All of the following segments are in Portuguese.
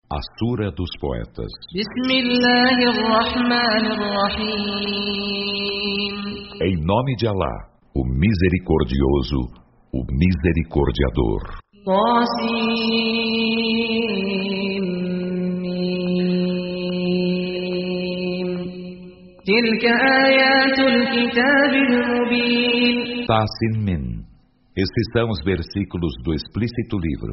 A Sura dos Poetas. Em nome de Alá, o Misericordioso, o Misericordiador. Tasin Min. Estes são os versículos do explícito livro.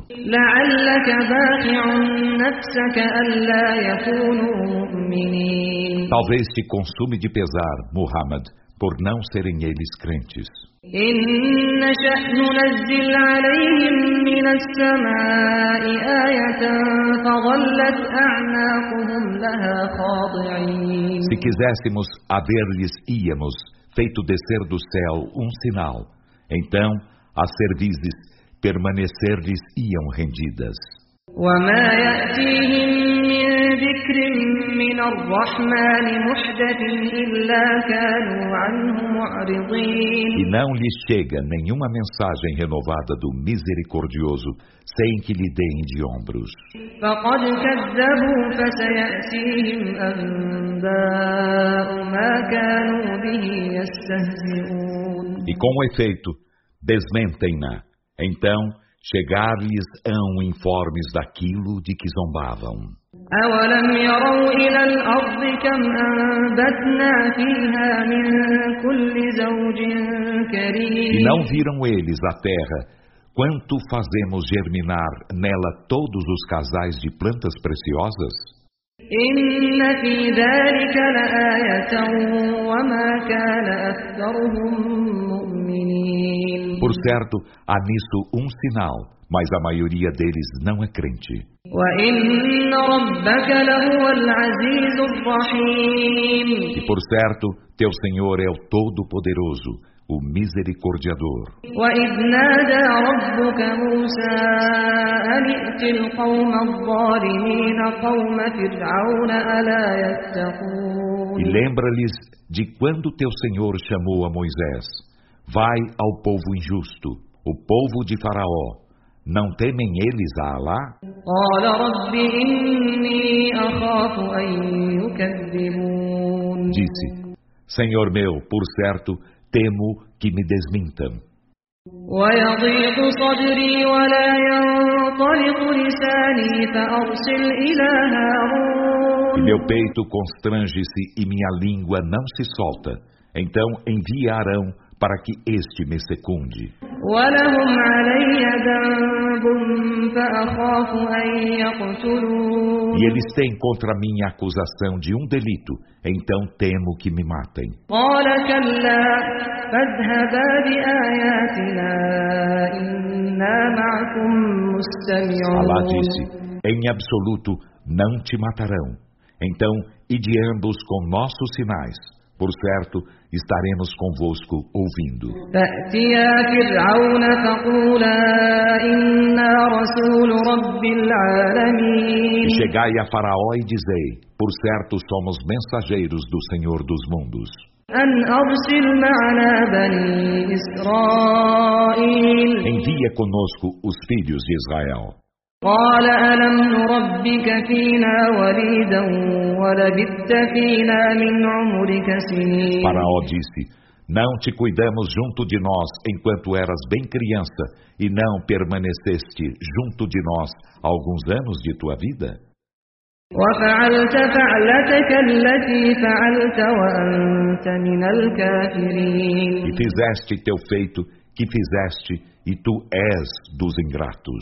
Talvez te consume de pesar, Muhammad, por não serem eles crentes. Se quiséssemos, a ver-lhes íamos, feito descer do céu um sinal. Então, as cervizes permanecer-lhes iam rendidas. E não lhes chega nenhuma mensagem renovada do Misericordioso, sem que lhe deem de ombros. E com efeito, desmentem-na. Então, chegar-lhes-ão informes daquilo de que zombavam. E não viram eles a terra, quanto fazemos germinar nela todos os casais de plantas preciosas? Por certo, há nisso um sinal, mas a maioria deles não é crente. E por certo, teu Senhor é o Todo-Poderoso, o Misericordiador. E lembra-lhes de quando teu Senhor chamou a Moisés: vai ao povo injusto, o povo de Faraó. Não temem eles a Alá? Disse: Senhor meu, por certo, temo que me desmintam. E meu peito constrange-se e minha língua não se solta. Então envia Arão para que este me secunde. E eles têm contra mim a acusação de um delito, então temo que me matem. Alá disse: em absoluto não te matarão. Então, ide ambos com nossos sinais. Por certo, estaremos convosco ouvindo. E chegai a Faraó e dizei: por certo somos mensageiros do Senhor dos mundos. Envia conosco os filhos de Israel. Faraó disse: não te cuidamos junto de nós enquanto eras bem criança, e não permaneceste junto de nós alguns anos de tua vida? E fizeste teu feito que fizeste, e tu és dos ingratos.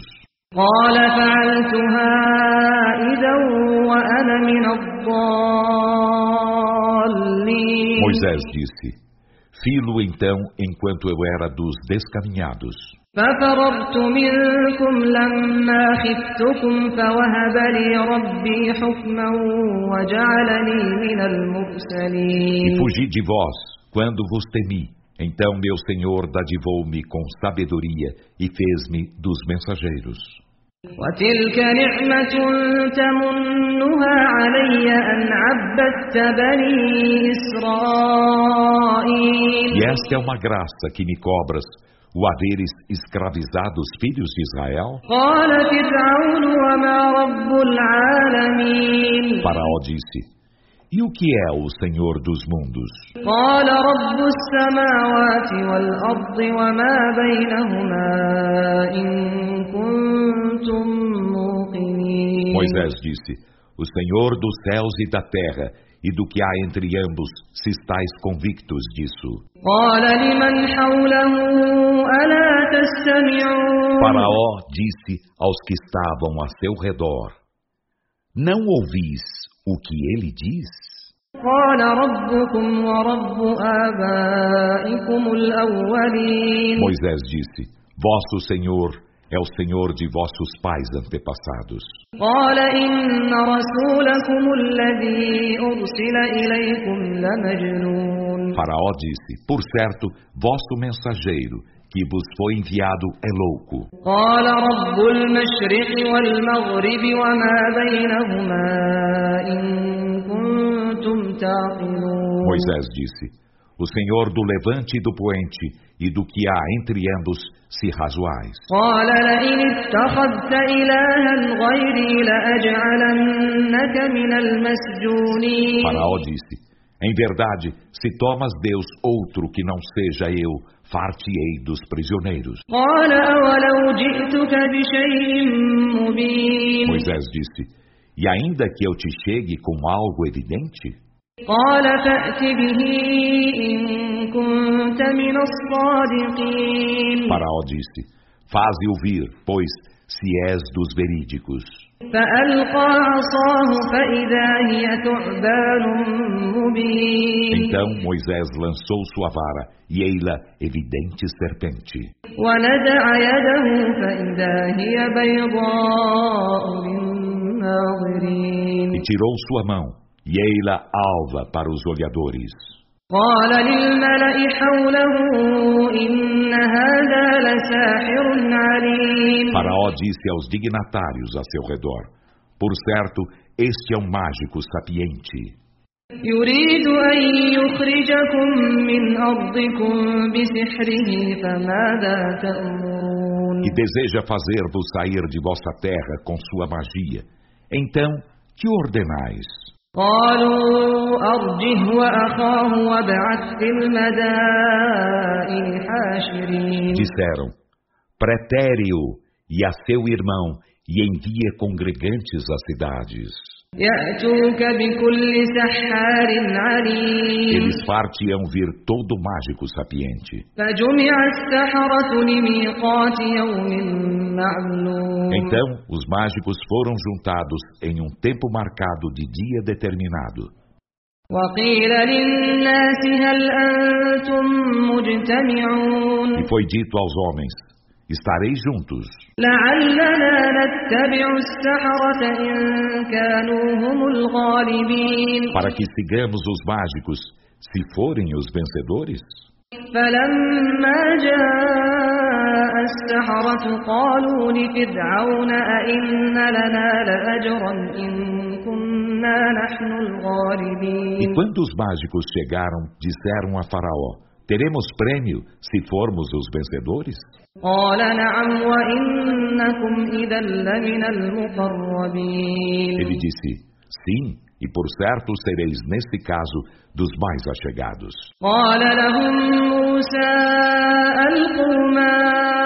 Moisés disse: fi-lo então enquanto eu era dos descaminhados. E fugi de vós quando vos temi. Então meu Senhor dadivou-me com sabedoria e fez-me dos mensageiros. E esta é uma graça que me cobras, o haveres escravizado os filhos de Israel? قال فرعون وما رب العالمين Faraó disse: E o que é o Senhor dos mundos? قال رب السماوات والأرض وما بينهما إن كنتم موقنين. Moisés disse: O Senhor dos céus e da terra, e do que há entre ambos, se estáis convictos disso. قال لمن حوله ألا تستمعون. Faraó disse aos que estavam a seu redor: Não ouvis o que ele diz? قال ربكم ورب آبائكم الأولين. Moisés disse: Vosso Senhor é o Senhor de vossos pais antepassados. قال إن رسولكم الذي أرسل إليكم لمجنون. Faraó disse: Por certo, vosso mensageiro que vos foi enviado é louco. قال رب المشرق والمغرب وما بينهما إن كنتم تعقلون. Moisés disse: O Senhor do levante e do poente, e do que há entre ambos, se razoais. قال لئن اتخذت إلها غيري لأجعلنك من المسجونين. Faraó disse: Em verdade, se tomas Deus outro que não seja eu, far-te-ei dos prisioneiros. قال أولو جئتك بشيء مبين. Moisés disse: E ainda que eu te chegue com algo evidente? قال فأت به إن كنت من الصادقين. Faraó disse: Faze-o vir, pois, se és dos verídicos. فألقى عصاه فإذا هي ثعبان مبين. Então Moisés lançou sua vara, e ei-la evidente serpente. ونزع يده فإذا هي بيضاء للناظرين. E tirou sua mão, e ei-la alva para os olhadores. قال للملأ حوله إن هذا لساحر عليم. Faraó disse aos dignatários a seu redor: Por certo, este é um mágico sapiente. يريد أن يخرجكم من أرضكم بسحره فماذا تأمرون. E deseja fazer-vos sair de vossa terra com sua magia. Então, que ordenais? قالوا أرجه وأخاه وابعث في المدائن حاشرين. Disseram: Pretere-o e a seu irmão, e envia congregantes às cidades. يأتوك بكل سحار عليم. Eles far-te-ão vir todo mágico sapiente. فجمع السحرة لميقات يوم معلوم. Então, os mágicos foram juntados em um tempo marcado de dia determinado. وقيل للناس هل أنتم مجتمعون. E foi dito aos homens: Estareis juntos, لعلنا نتبع السحرة إن كانوا هم الغالبين. para que sigamos os mágicos, se forem os vencedores. فلما جاء السحرة قالوا لفرعون أئن لنا لأجرا إن كنا نحن E الغالبين. quando os mágicos chegaram, disseram a Faraó: Teremos prêmio se formos os vencedores? قال نعم وإنكم إذا لمن المقربين. Ele disse: Sim, e por certo sereis nesse caso dos mais achegados. قال لهم موسى ألقوا ما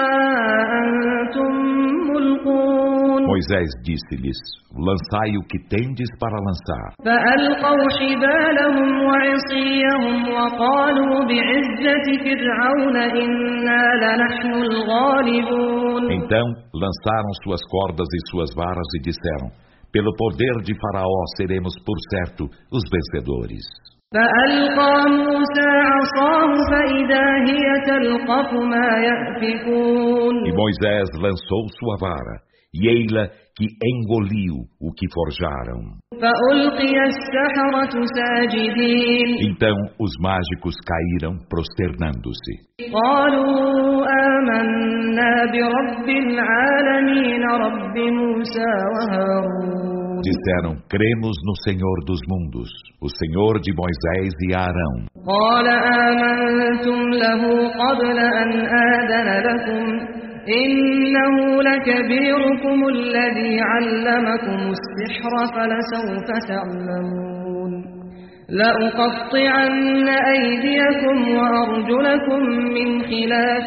أنتم ملقون. Moisés disse-lhes: Lançai o que tendes para lançar. فألقوا حبالهم وعصيهم وقالوا بعزة فرعون إنا لنحن الغالبون. Então lançaram suas cordas e suas varas e disseram: Pelo poder de Faraó seremos por certo os vencedores. فألقى موسى عصاه فإذا هي تلقف ما يأفكون. E Moisés lançou sua vara, e ei-la que engoliu o que forjaram. فألقي السحرة ساجدين. Então os mágicos caíram prosternando-se. قالوا آمنا برب العالمين رب موسى وهارون. Disseram: cremos no Senhor dos mundos, o Senhor de Moisés e Arão. قال آمنتم له قبل أن آذن لكم إنه لكبيركم الذي علمكم السحر فلسوف تعلمون لأقطعن أيديكم وأرجلكم من خلاف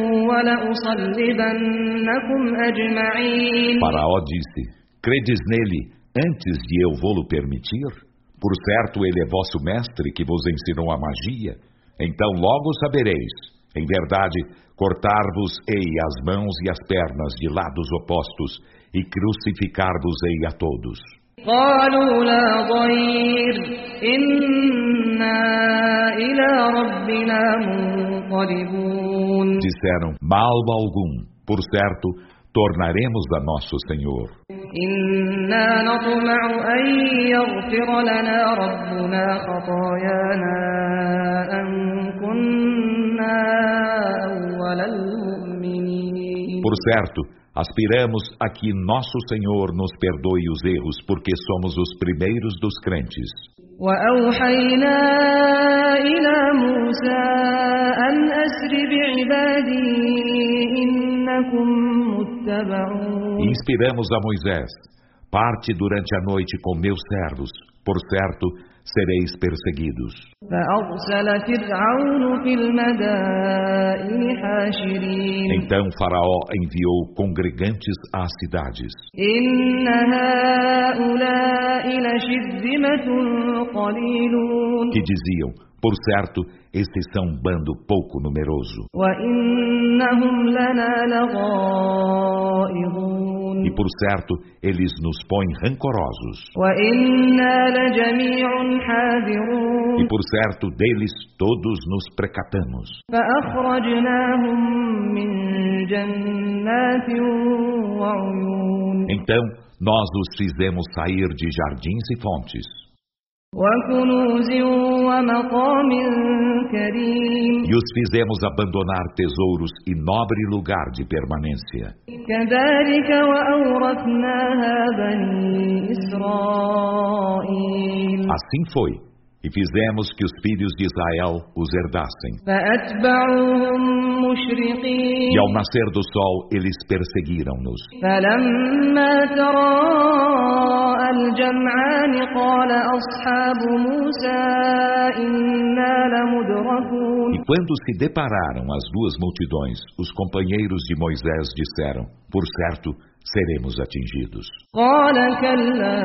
ولأصلبنكم أجمعين. Faraó disse: credes nele antes de eu vô-lo permitir? Por certo, ele é vosso mestre que vos ensinou a magia. Então logo sabereis, em verdade, cortar-vos-ei as mãos e as pernas de lados opostos e crucificar-vos-ei a todos. قالوا لا ضير إنا إلى ربنا منقلبون. Disseram: mal algum, por certo, tornaremos a nosso Senhor. إنا نطمع أن يغفر لنا ربنا خطايانا أن كنا أول المؤمنين. Por certo, aspiramos a que nosso Senhor nos perdoe os erros, porque somos os primeiros dos crentes. وأوحينا إلى موسى أن أسر بعبادي إنكم متبعون. E inspiramos a Moisés: parte durante a noite com meus servos, por certo, sereis perseguidos. فأرسل فرعون في المدائن حاشرين. Então Faraó enviou congregantes às cidades. إن هؤلاء لشرذمة قليلون. Que diziam: por certo, estes são um bando pouco numeroso. وإنهم لنا لغائظون. E por certo, eles nos põem rancorosos. وإنا لجميع حاذرون. E por certo, deles todos nos precatamos. فأخرجناهم من جنات وعيون. Então, nós os fizemos sair de jardins e fontes. وكنوز ومقام كريم. E os fizemos abandonar tesouros e nobre lugar de permanência. كذلك وأورثناها بني إسرائيل. Assim foi, e fizemos que os filhos de Israel os herdassem. فأتبعوهم مشرقين. E ao nascer do sol, eles perseguiram-nos. فلما تراءى الجمعان قال أصحاب موسى إنا لمدركون. E quando se depararam as duas multidões, os companheiros de Moisés disseram: por certo, seremos atingidos. قال كلا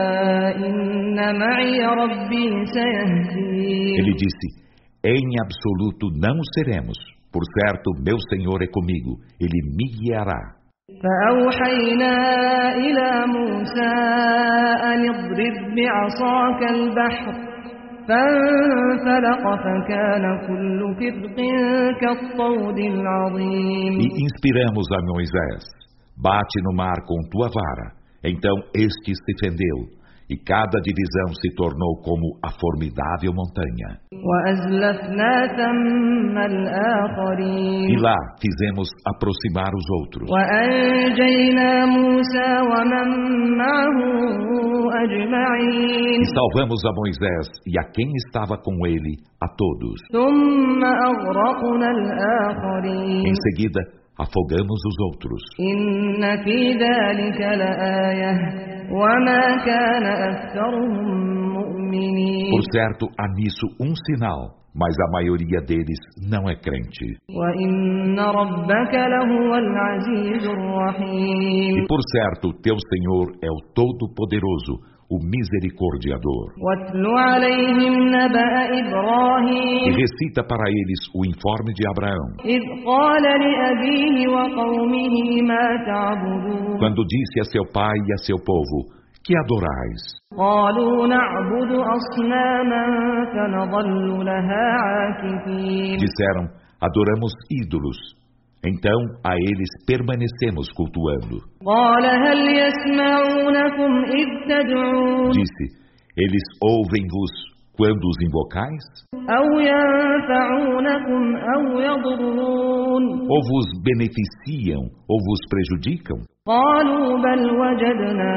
إن معي ربي سيهدين. Ele disse: em absoluto não o seremos. Por certo, meu Senhor é comigo, Ele me guiará. فأوحينا إلى موسى أن اضرب بعصاك البحر فانفلق فكان كل فرق كالطود العظيم. E inspiramos a Moisés: bate no mar com tua vara. Então este se fendeu, e cada divisão se tornou como a formidável montanha. وأزلفنا ثم الآخرين. E lá fizemos aproximar os outros. وأنجينا موسى ومن معه أجمعين. E salvamos a Moisés e a quem estava com ele, a todos. ثم أغرقنا الآخرين. Em seguida, afogamos os outros. إن في ذلك لآية وما كان أكثرهم مؤمنين. Por certo, há nisso um sinal, mas a maioria deles não é crente. وإن ربك لهو العزيز الرحيم. E por certo, teu Senhor é o Todo-Poderoso, o Misericordiador. واتل عليهم نبأ E إبراهيم recita para eles o informe de Abraão, إذ قال لأبيه وقومه ما تعبدون. quando disse a seu pai e a seu povo: que adorais? قالوا نعبد أصناما فنظل لها عاكفين. Disseram: adoramos ídolos. Então a eles permanecemos cultuando. قال هل يسمعونكم إذ تدعون. Disse: eles ouvem-vos quando os invocais? أو ينفعونكم أو يضرون Ou vos beneficiam ou vos prejudicam? قالوا بل وجدنا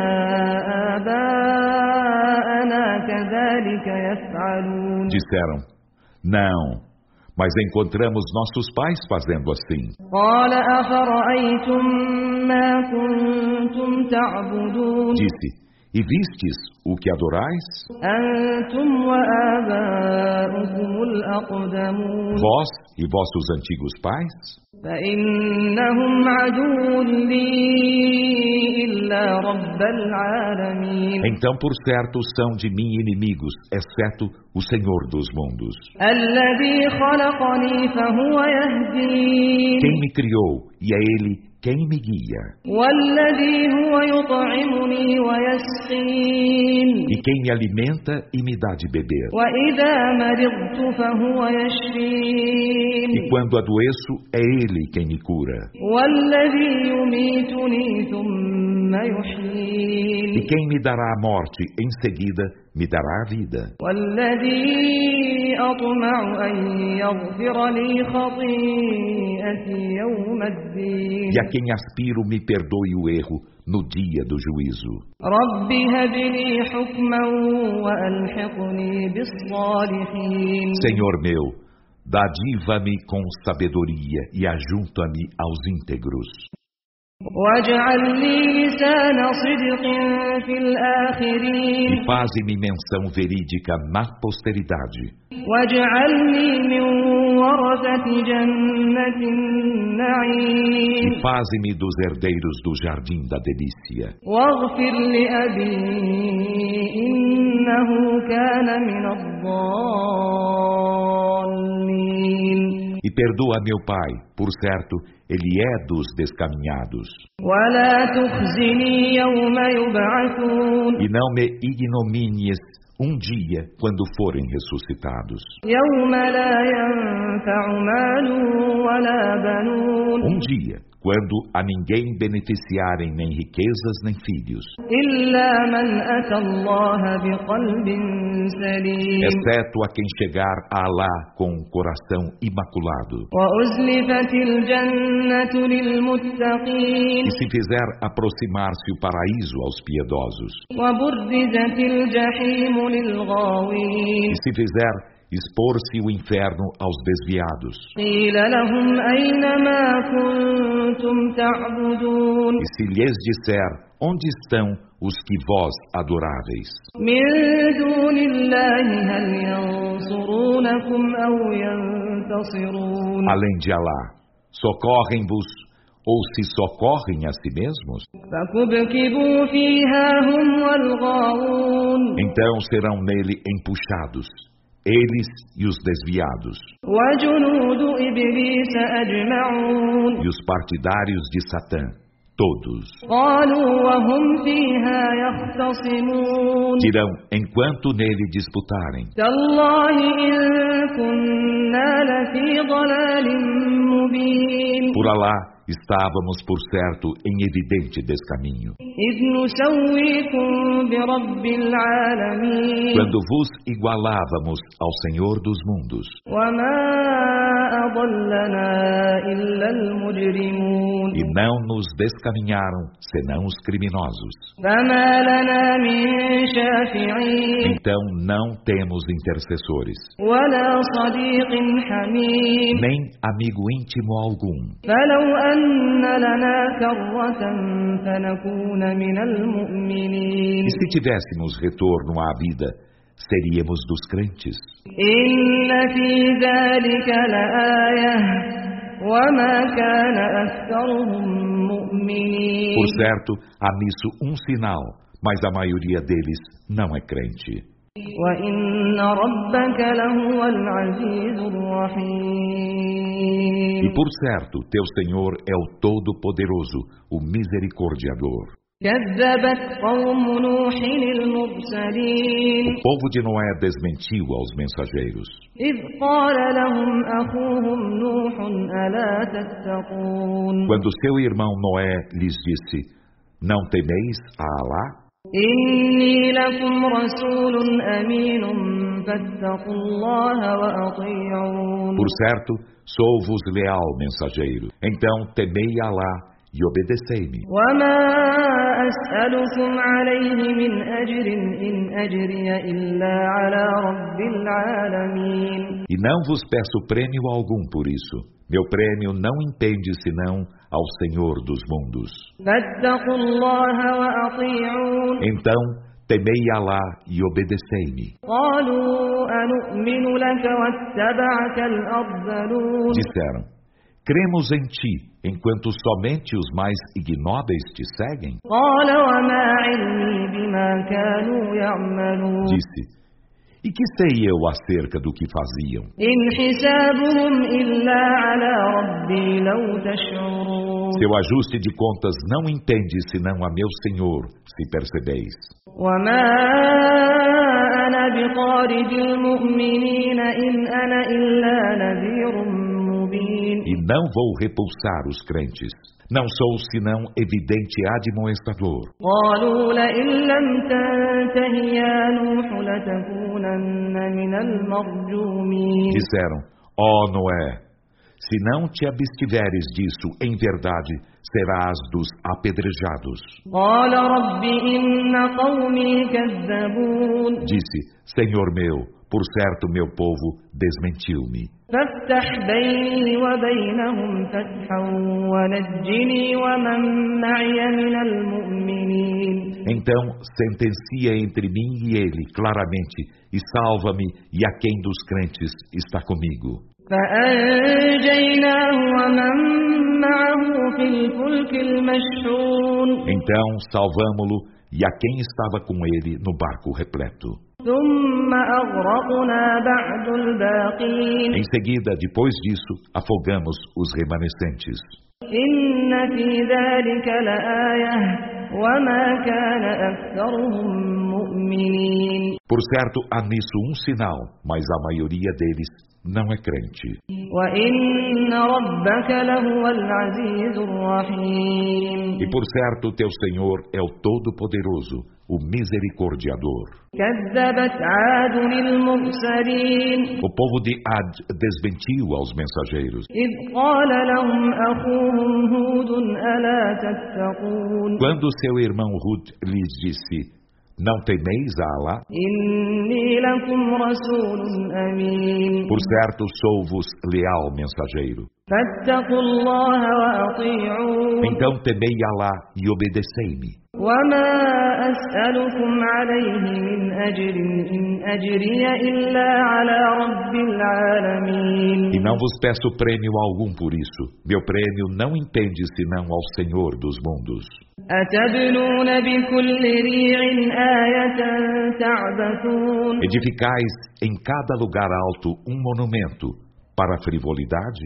آباءنا كذلك يفعلون Disseram: não, mas encontramos nossos pais fazendo assim. قال أفرأيتم ما كنتم تعبدون Disse: e vistes o que adorais? أنتم وآباؤكم الأقدمون Vós e vossos antigos pais? فإنهم عدو لي إلا رب العالمين Então, por certo, são de mim inimigos, exceto o Senhor dos mundos. الذي خلقني فهو يهدين Quem me criou, e é Ele quem me guia. والذي هو يطعمني ويسقين E quem me alimenta e me dá de beber. وإذا مرضت فهو يشفين E quando adoeço, é Ele quem me cura. والذي يميتني ثم E يحيين quem me dará a morte, em seguida, me dará a vida. والذي أطمع أن يغفر لي خطيئتي يوم الدين E a quem aspiro me perdoe o erro no dia do juízo. رب هب لي حكما وألحقني بالصالحين Senhor meu, dadiva-me com sabedoria e ajunta-me aos íntegros. واجعل لي لسان صدق في الآخرين E faze-me menção verídica na posteridade. واجعلني من ورثة جنة النعيم E faze-me dos herdeiros do jardim da delícia. واغفر لأبي إنه كان من الضالين E perdoa meu pai, por certo, ele é dos descaminhados. ولا تخزني يوم يبعثون E não me ignominies um dia quando forem ressuscitados. يوم لا ينفع مال ولا بنون Dia quando a ninguém beneficiarem nem riquezas nem filhos, إلا من أتى الله بقلب سليم exceto a quem chegar a Alá com um coração imaculado. وأزلفت الجنة للمتقين E se fizer aproximar-se o paraíso aos piedosos, وبرزت الجحيم للغاوين e se fizer expor-se o inferno aos desviados, قيل لهم أين ما كنتم تعبدون e se lhes disser: onde estão os que vós adoráveis? من دون الله هل ينصرونكم أو ينتصرون Além de Alá, socorrem-vos ou se socorrem a si mesmos? فكبكبوا فيها هم والغاوون Então serão nele empuxados, eles e os desviados, وجنود إبليس أجمعون e os partidários de Satã, todos. قالوا وهم فيها يختصمون Dirão, enquanto nele disputarem: تالله إن كنا لفي ضلال مبين por Alá, estávamos, por certo, em evidente descaminho, إذ نسويكم برب العالمين quando vos igualávamos ao Senhor dos mundos. وما أضلنا إلا المجرمون E não nos descaminharam, senão os criminosos. فما لنا من شافعين Então não temos intercessores, ولا صديق حميم nem amigo íntimo algum. فلو أن لنا كرة فنكون من المؤمنين E se tivéssemos retorno à vida, seríamos dos crentes. إن في ذلك لآية وما كان أكثرهم مؤمنين Por certo, há nisso um sinal, mas a maioria deles não é crente. وإن ربك لهو العزيز الرحيم E por certo, teu Senhor é o Todo-Poderoso, o Misericordiador. كذبت قوم نوح المرسلين O povo de Noé desmentiu aos mensageiros, إذ قال لهم أخوهم نوح ألا تتقون quando seu irmão Noé lhes disse: não temeis a Alá? إني لكم رسول أمين فاتقوا الله وأطيعون. Por certo, sou-vos leal mensageiro. Então temei Alá e obedecei-me. وما أسألكم عليه من أجر إن أجري إلا على رب العالمين. E não vos peço prêmio algum por isso. Meu prêmio não impende senão ao Senhor dos mundos. فاتقوا الله وأطيعون. Então temei Alá e obedecei-me. قالوا أنؤمن لك واتبعك الأرذلون. Disseram: cremos em ti, enquanto somente os mais ignóbeis te seguem? قال وما علمي بما كانوا يعملون. Disse: e que sei eu acerca do que faziam? إن حسابهم إلا على ربي لو تشعرون. Seu ajuste de contas não entende senão a meu Senhor, se percebeis. وما أنا بطارد المؤمنين إن أنا إلا نذير مبين. E não vou repulsar os crentes. Não sou senão evidente admoestador. قالوا لئن لم تنته يا نوح لتكونن من المرجومين. Disseram: ó Noé, se não te abstiveres disso, em verdade, serás dos apedrejados. قال رب إن قومي كذبون. Disse: Senhor meu, por certo meu povo desmentiu-me. فافتح بيني وبينهم فتحا ونجني ومن معي من المؤمنين. Então sentencia entre mim e ele claramente, e salva-me e a quem dos crentes está comigo. فأنجيناه ومن معه في الفلك المشحون. Então salvamo-lo e a quem estava com ele no barco repleto. ثم أغرقنا بعد الباقين. Em seguida, depois disso, afogamos os remanescentes. إن في ذلك لآية وما كان أكثرهم مؤمنين. Por certo, há nisso um sinal, mas a maioria deles não é crente. وإن ربك لهو العزيز الرحيم. E por certo, teu Senhor é o Todo-Poderoso, o Misericordiador. كذبت عاد المرسلين. O povo de Ad desmentiu aos mensageiros. إذ قال لهم أخوهم هود ألا تتقون. Quando seu irmão Hud lhes disse: não temeis a Alá? إني لكم رسول أمين. Por certo, sou-vos leal mensageiro. فاتقوا الله وأطيعون. Então temei Alá e obedecei-me. وما أسألكم عليه من أجر إن أجري إلا على رب العالمين. E não vos peço prêmio algum por isso. Meu prêmio não impende senão ao Senhor dos mundos. أتبنون بكل ريع آية تعبثون. Edificais em cada lugar alto um monumento para a frivolidade.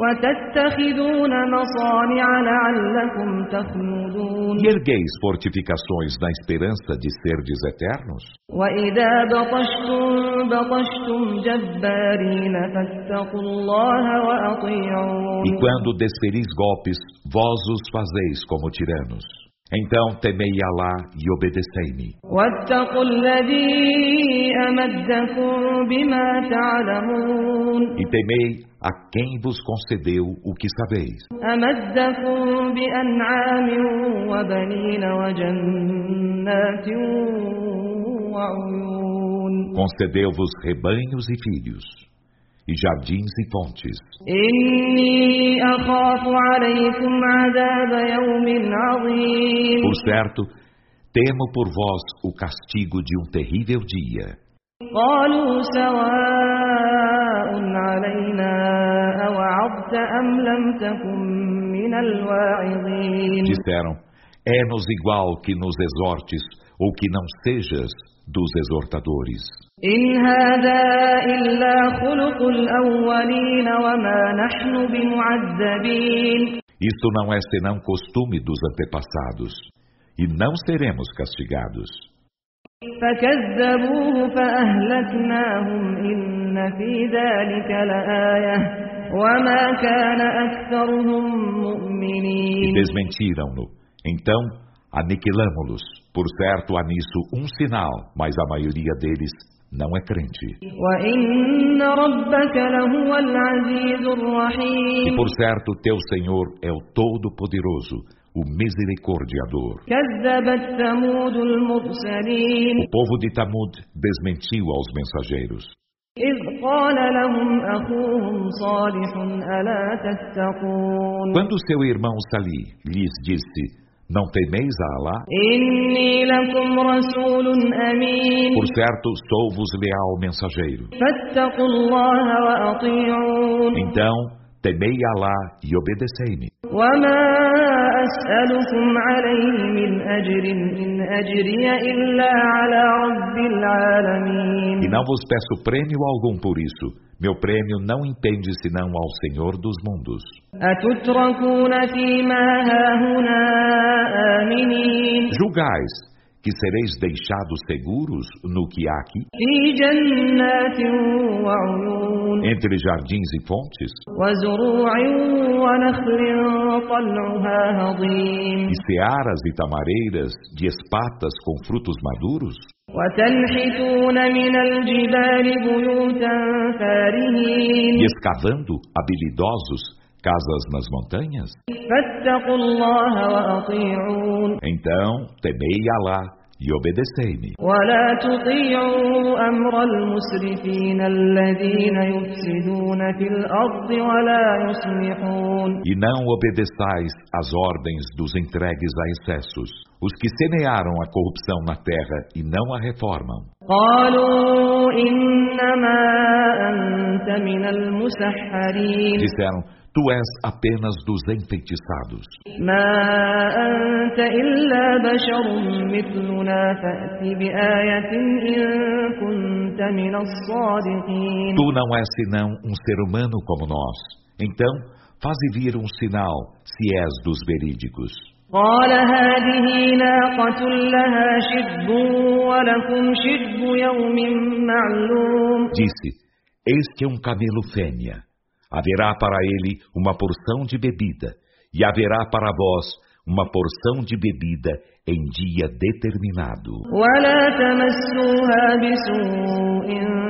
وتتخذون مصانع لعلكم تخلدون. E ergueis fortificações na esperança de serdes eternos. وإذا بطشتم بطشتم جبارين فاتقوا الله وأطيعون. E quando desferis golpes, vós os fazeis como tiranos. Então temei Alá e obedecei-me. واتقوا الذي أمدكم بما تعلمون. E temei a quem vos concedeu o que sabeis. أمدكم بأنعام وبنين وجنات وعيون. Concedeu-vos rebanhos e filhos, e jardins e fontes. إني أخاف عليكم عذاب يوم عظيم. Por certo, temo por vós o castigo de um terrível dia. قالوا سواء علينا أوعظت أم لم تكن من الواعظين. Disseram: é-nos igual que nos exortes ou que não sejas dos exortadores. إن هذا إلا خلق الأولين وما نحن بمعذبين. Isto não é senão costume dos antepassados, e não seremos castigados. فكذبوه فأهلكناهم إن في ذلك لآية وما كان أكثرهم E مؤمنين. desmentiram-no. Então aniquilamo-los. Por certo, há nisso um sinal, mas a maioria deles não é crente. وَإِنَّ رَبَّكَ لَهُوَ الْعَزِيزُ E الرَّحِيمُ por certo, teu Senhor é o Todo-Poderoso, o Misericordiador. كَذَّبَتْ ثَمُودُ الْمُرْسَلِينَ O povo de Tamud desmentiu aos mensageiros. إِذْ قَالَ لَهُمْ أَخُوهُمْ صَالِحٌ أَلَا تَتَّقُونَ Quando seu irmão Salih lhes disse: Não temeis a Alá? إِنِّي لَكُمْ رَسُولٌ أَمِينٌ Por certo, sou-vos leal mensageiro. فَاتَّقُوا اللَّهَ وَأَطِيعُونِ Então, temei a Alá e obedecei-me. وَمَا أَسْأَلُكُمْ عَلَيْهِ مِنْ أَجْرٍ إِنْ أَجْرِيَ إِلَّا عَلَى رَبِّ الْعَالَمِينَ E não vos peço prêmio algum por isso. Meu prêmio não impende senão ao Senhor dos mundos. أَتُتْرَكُونَ فِي مَا هَاهُنَا آمِنِينَ Julgais que sereis deixados seguros no que há aqui, فِي جَنَّاتٍ وَعُيُونٍ entre jardins e fontes, وَزُرُوعٍ وَنَخْلٍ طَلْعُهَا هَضِيمٌ e searas e tamareiras de espatas com frutos maduros, وَتَنْحِتُونَ مِنَ الْجِبَالِ بُيُوتًا فَارِهِينَ e escavando habilidosos casas nas montanhas. فَاتَّقُوا اللَّهَ وَأَطِيعُونِ Então, temei Alá e obedecei-me. وَلَا تُطِيعُوا أَمْرَ الْمُسْرِفِينَ الَّذِينَ يُفْسِدُونَ فِي الْأَرْضِ وَلَا يُصْلِحُونَ E não obedeçais às ordens dos entregues a excessos, os que semearam a corrupção na terra e não a reformam. قَالُوا إِنَّمَا أَنْتَ مِنَ الْمُسَحَّرِينَ Disseram: Tu és apenas dos enfeitiçados. مَا أَنْتَ إِلَّا بَشَرٌ مِثْلُنَا فَأْتِ بِآيَةٍ إِن كُنْتَ مِنَ الصَّادِقِينَ Tu não és senão um ser humano como nós. Então, faze vir um sinal, se és dos verídicos. قال هذه ناقة لها شرب ولكم شرب يوم معلوم Disse: Este é um camelo fêmea. Haverá para ele uma porção de bebida, e haverá para vós uma porção de bebida em dia determinado. ولا تمسوها بسوء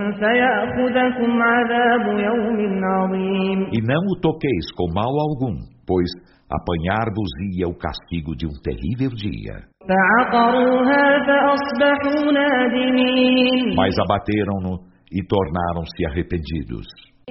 فيأخذكم عذاب يوم عظيم E não o toqueis com mal algum, pois apanhar-vos-ia o castigo de um terrível dia. فعقروها فأصبحوا نادمين Mas abateram-no e tornaram-se arrependidos.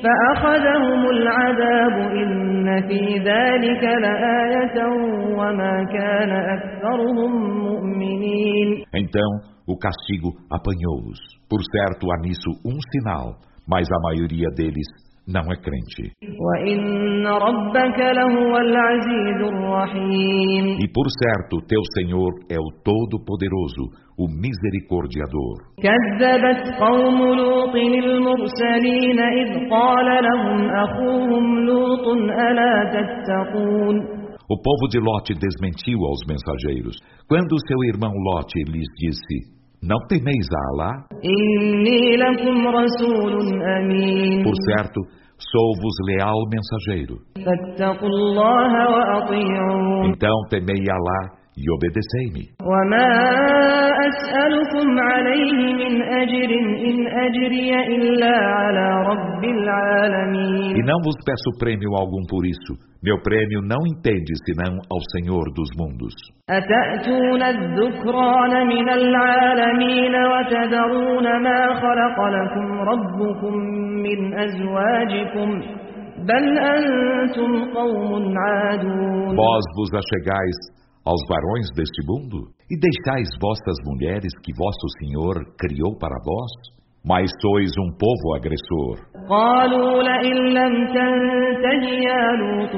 فأخذهم العذاب إن في ذلك لآية وما كان أكثرهم مؤمنين Então o castigo apanhou-os. Por certo, há nisso um sinal, mas a maioria deles não é crente. وَإِنَّ رَبَّكَ لَهُوَ الْعَزِيزُ الرَّحِيمُ E por certo, teu Senhor é o Todo-Poderoso, o Misericordiador. كَذَّبَتْ قَوْمُ لُوطٍ الْمُرْسَلِينَ إِذْ قَالَ لَهُمْ أَخُوهُمْ لُوطٌ أَلَا تَتَّقُونَ O povo de Lot desmentiu aos mensageiros, quando seu irmão Lot lhes disse: Não temeis a Alá? إِنِّي لَكُمْ رَسُولٌ أَمِينٌ Por certo, sou-vos leal mensageiro. فَاتَّقُوا اللَّهَ وَأَطِيعُونِ Então temei Alá e obedecei-me. وَمَا أَسْأَلُكُمْ عَلَيْهِ مِنْ أَجْرٍ إِنْ أَجْرِيَ إِلَّا عَلَى رَبِّ الْعَالَمِينَ E não vos peço prêmio algum por isso. Meu prêmio não entende senão ao Senhor dos mundos. أَتَأْتُونَ الذُّكْرَانَ مِنَ الْعَالَمِينَ وَتَذَرُونَ مَا خَلَقَ لَكُمْ رَبُّكُمْ مِنْ أَزْوَاجِكُمْ بَلْ أَنْتُمْ قَوْمٌ عَادُونَ Vós vos achegais aos varões deste mundo e deixais vossas mulheres que vosso Senhor criou para vós? Mas sois um povo agressor. قالوا لئن لم تنته يا لوط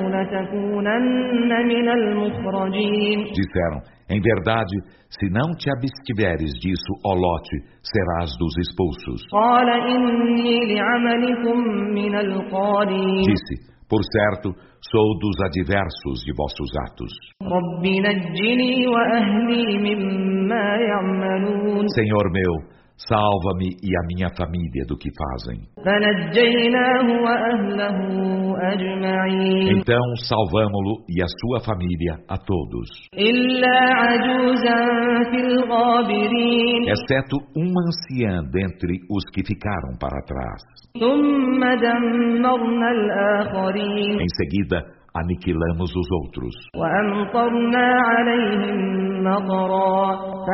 لتكونن من المخرجين Disseram: Em verdade, se não te abstiveres disso, ó Lot, serás dos expulsos. قال إني لعملكم من القالين Disse: Por certo, sou dos adversos de vossos atos. رب نجني وأهلي مما يعملون Senhor meu, salva-me e a minha família do que fazem. فنجيناه وأهله أجمعين Então salvamo-lo e a sua família a todos, إلا عجوزا في الغابرين exceto uma anciã dentre os que ficaram para trás. ثم دمرنا الآخرين Em seguida, aniquilamos os outros. وأمطرنا عليهم مطرا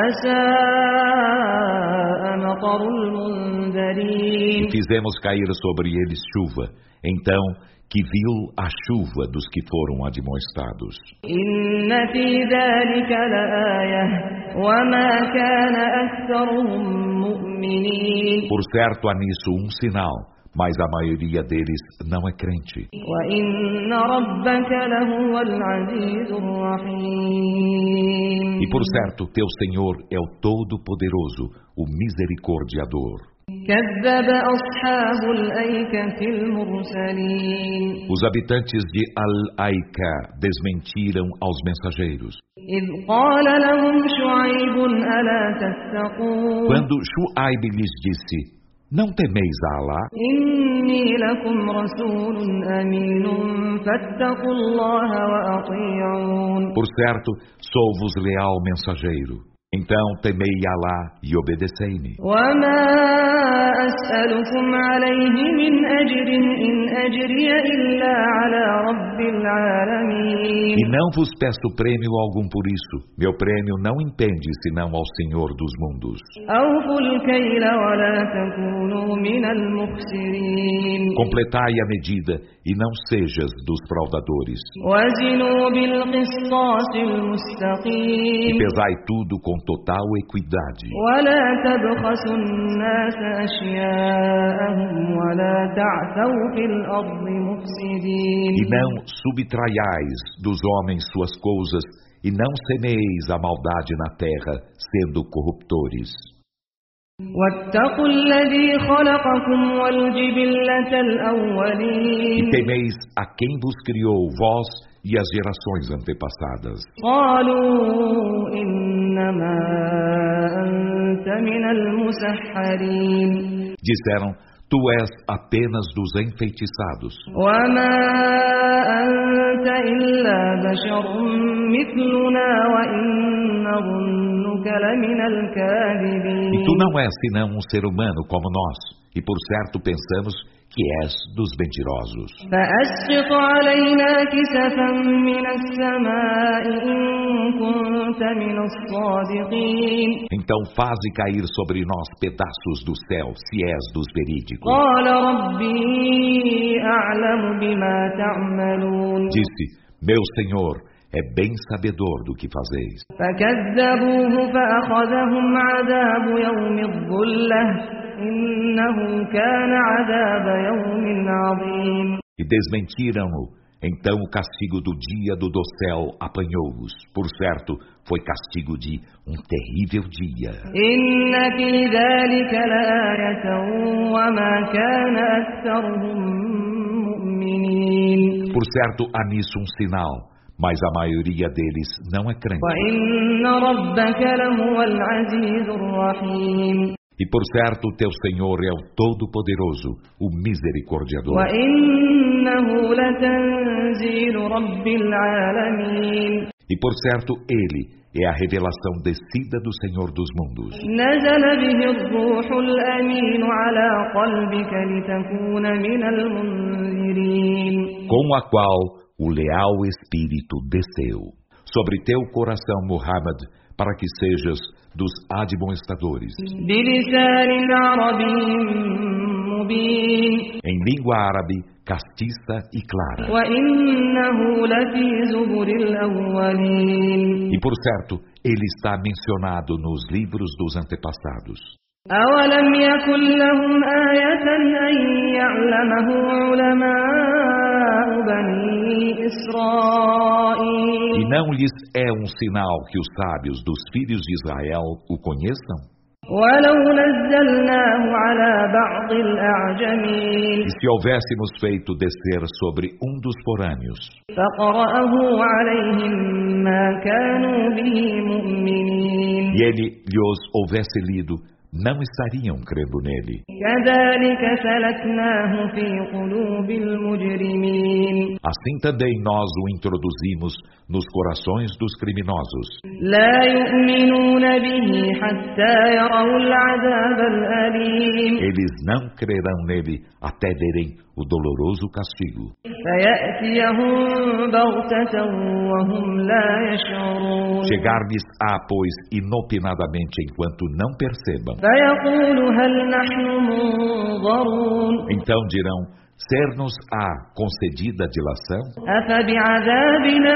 فساء مطر المنذرين E fizemos cair sobre eles chuva. Então, que viu a chuva dos que foram admoestados. إن في ذلك لآية وما كان أكثرهم مؤمنين Por certo, há nisso um sinal, mas a maioria deles não é crente. وإن ربك لهو العزيز الرحيم E por certo, teu Senhor é o Todo-Poderoso, o Misericordiador. كذب أصحاب الأيكة المرسلين Os habitantes de Al-Aika desmentiram aos mensageiros. إذ قال لهم شعيب ألا تتقون Quando Shu'aib lhes disse: Não temeis a Alá? إني لكم رسول أمين فاتقوا الله وأطيعون Por certo, sou-vos leal mensageiro. Então temei Alá e obedecei-me. وما أسألكم عليه من أجر إن أجري إلا على رب العالمين E não vos peço prêmio algum por isso. Meu prêmio não impende senão ao Senhor dos mundos. أوفوا الكيل ولا تكونوا من المخسرين Completai a medida e não sejas dos fraudadores. وزنوا بالقسطاس E المستقيم pesai tudo com total equidade. ولا تبخسوا الناس أشياءهم ولا تعثوا في الأرض مفسدين E não subtraiais dos homens suas coisas, e não semeis a maldade na terra, sendo corruptores. واتقوا الذي خلقكم والجبلة E الأولين temeis a quem vos criou, vós e as gerações antepassadas. قالوا إنما أنت من المسحرين Disseram: Tu és apenas dos enfeitiçados. وما أنت إلا بشر مثلنا وإن نظنك لمن E الكاذبين tu não és senão um ser humano como nós, e por certo pensamos que és dos mentirosos. فأسقط علينا كسفا من السماء إن كنت من الصادقين Então faze cair sobre nós pedaços do céu, se és dos verídicos. قال ربي أعلم بما تعملون Disse: Meu Senhor é bem sabedor do que fazeis. فكذبوه فأخذهم عذاب يوم الظلة إنه كان عذاب يوم عظيم E desmentiram-no. Então o castigo do dia do dossel apanhou-os. Por certo, foi castigo de um terrível dia. إن في ذلك لآية وما كان أكثرهم مؤمنين Por certo, há nisso um sinal, mas a maioria deles não é crente. وإن ربك لهو العزيز الرحيم E por certo, teu Senhor é o Todo-Poderoso, o Misericordiador. وإنه لتنزيل رب العالمين E por certo, Ele é a revelação descida do Senhor dos mundos. نزل به الروح الأمين على قلبك لتكون من المنذرين Com a qual o leal Espírito desceu sobre teu coração, Muhammad, para que sejas dos admoestadores. بلسان عربي مبين Em língua árabe, castiça e clara. وإنه لفي زبر الأولين E por certo, ele está mencionado nos livros dos antepassados. أولم يكن لهم آية أن يعلمه علماء بني إسرائيل E não lhes é um sinal que os sábios dos filhos de Israel o conheçam? ولو نزلناه على بعض الأعجمين E se houvéssemos feito descer sobre um dos forâneos, فقرأه عليهم ما كانوا به مؤمنين e ele lhes houvesse lido, não estariam crendo nele. كذلك سلكناه في قلوب المجرمين Assim também nós o introduzimos nos corações dos criminosos. لا يؤمنون به حتى يروا العذاب الأليم Eles não crerão nele até verem o doloroso castigo. فيأتيهم بغتة وهم لا يشعرون Chegar-lhes-á, pois, inopinadamente enquanto não percebam. فيقول هل نحن منظرون Então dirão, ser-nos-á concedida a dilação? أفبعذابنا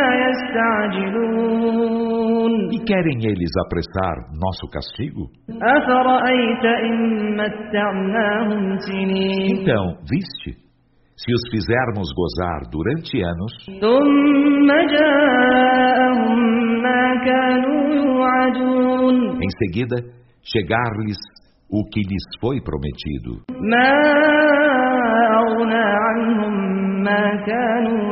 يستعجلون E querem eles apressar nosso castigo? أفرأيت إن متعناهم سنين Então, viste, se os fizermos gozar durante anos, ثم جاءهم ما كانوا يوعدون em seguida, chegar-lhes o que lhes foi prometido, ما أغنى عنهم ما كانوا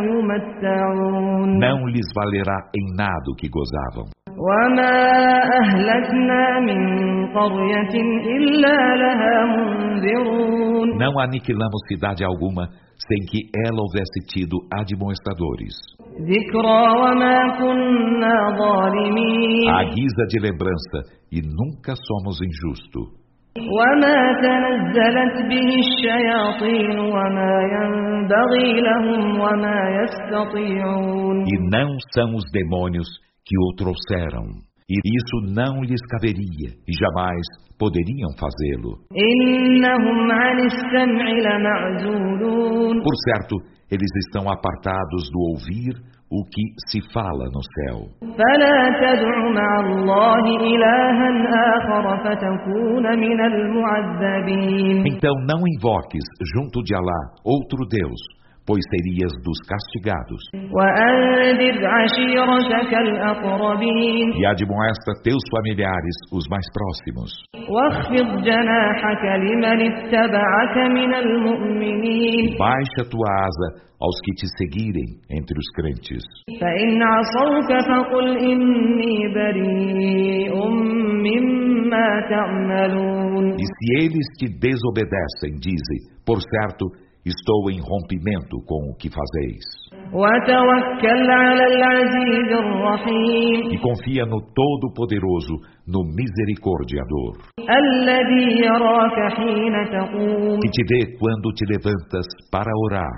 يمتعون não lhes valerá em nada o que gozavam. وما أهلكنا من قرية إلا لها منذرون Não aniquilamos cidade alguma sem que ela houvesse tido admoestadores, ذكرى وما كنا ظالمين à guisa de lembrança, e nunca somos injustos. وما تنزلت به الشياطين وما ينبغي لهم وما يستطيعون E não são os demônios que o trouxeram, e isso não lhes caberia, e jamais poderiam fazê-lo. إنهم عن السمع لمعزولون Por certo, eles estão apartados do ouvir o que se fala no céu. فلا تدع مع الله إلها آخر فتكون من المعذبين Então não invoques junto de Alá outro Deus, pois serias dos castigados. وأنذر عشيرتك الأقربين E admoesta teus familiares, os mais próximos. واخفض جناحك لمن اتبعك من المؤمنين Baixa tua asa aos que te seguirem entre os crentes. فإن عصوك فقل إني بريء مما تعملون E se eles te desobedecem, dize, por certo, estou em rompimento com o que fazeis. وتوكل على العزيز الرحيم E confia no Todo-Poderoso, no Misericordiador, الذي يراك حين تقوم que te vê quando te levantas para orar,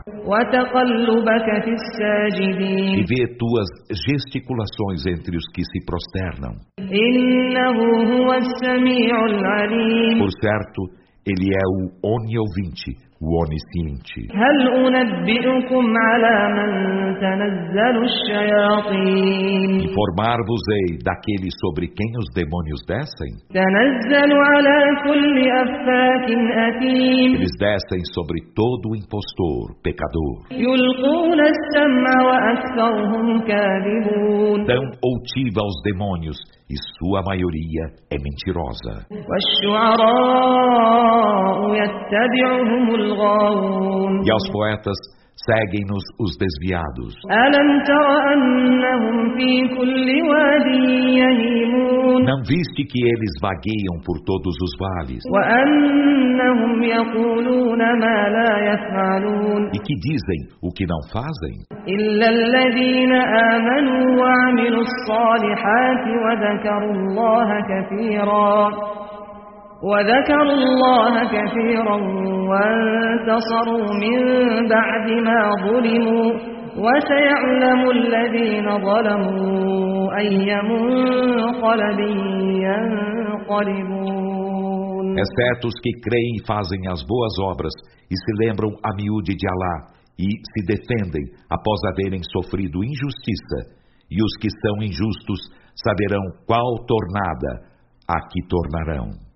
وتقلبك في e الساجدين vê tuas gesticulações entre os que se prosternam. إنه هو السميع العليم Por certo, ele é o oniovinte, o onisciente. هل أنبئكم على من تنزل الشياطين Informar-vos-ei daquele sobre quem os demônios descem? تنزل على كل أفاك أثيم Eles descem sobre todo impostor, pecador. يلقون السمع وأكثرهم كاذبون Dão outiva aos demônios, e sua maioria é mentirosa. والشعراء يتبعهم الغاوون E aos poetas seguem-nos os desviados. ألم تر أنهم في كل واد يهيمون Não viste que eles vagueiam por todos os vales, وأنهم يقولون ما لا يفعلون e que dizem o que não fazem? إلا الذين آمنوا وعملوا الصالحات وذكروا الله كثيرا وانتصروا من بعد ما ظلموا وسيعلم الذين ظلموا أي منقلب ينقلبون Exceto os que creem e fazem as boas obras e se lembram a miúde de Alá e se defendem após haverem sofrido injustiça, e os que são injustos saberão qual tornada a que tornarão.